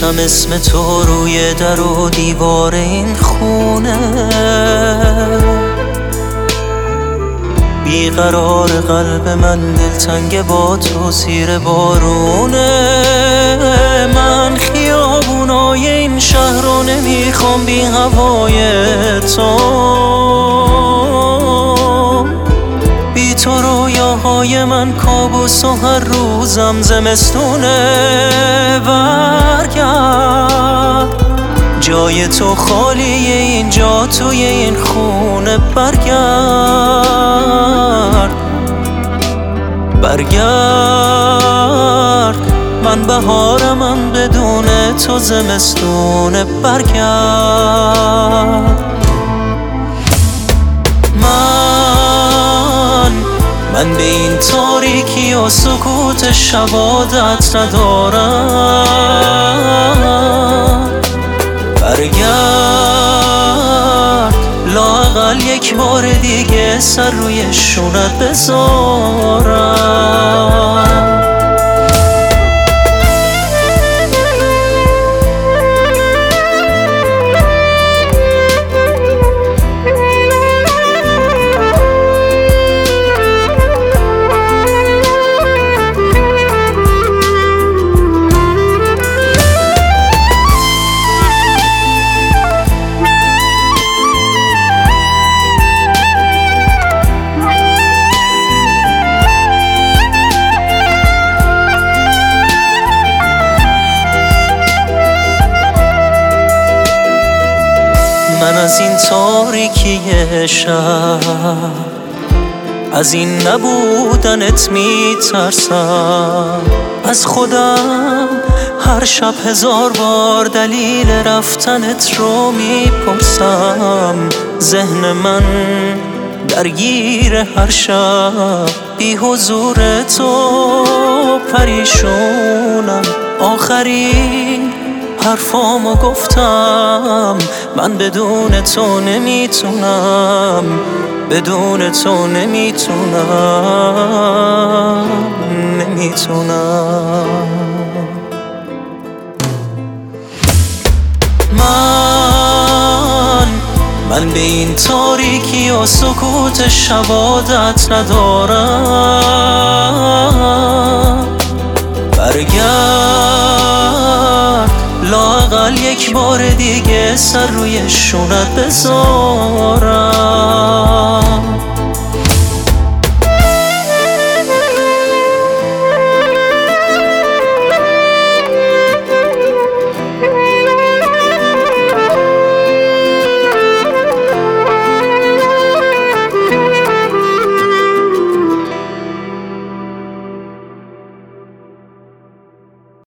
نوشتم اسم تو روی در و دیوار این خونه، بیقرار قلب من دلتنگ با تو زیر بارونه. من خیابونای این شهر رو نمیخوام بی هوای تو، بی تو رویاهای من کابوس و هر روزم زمستونه. برگرد جای تو خالیه اینجا توی این خونه، برگرد من بهارمم بدون تو زمستونه. برگرد من به این تاریکی و سکوت شب عادت ندارم. برگرد لااقل یک بار دیگه سر روی شونت بذارم. من از این تاریکی شب، از این نبودنت میترسم، از خودم هر شب 1000 بار دلیل رفتنت رو میپرسم. ذهن من درگیر هر شب بی حضور تو، پریشونم آخرین حرفامو گفتم. من بدون تو نمیتونم، بدون تو نمیتونم. من به این تاریکی و سکوت شب عادت ندارم. برگرد لااقل یک بار دیگه سر روی شونت بذارم.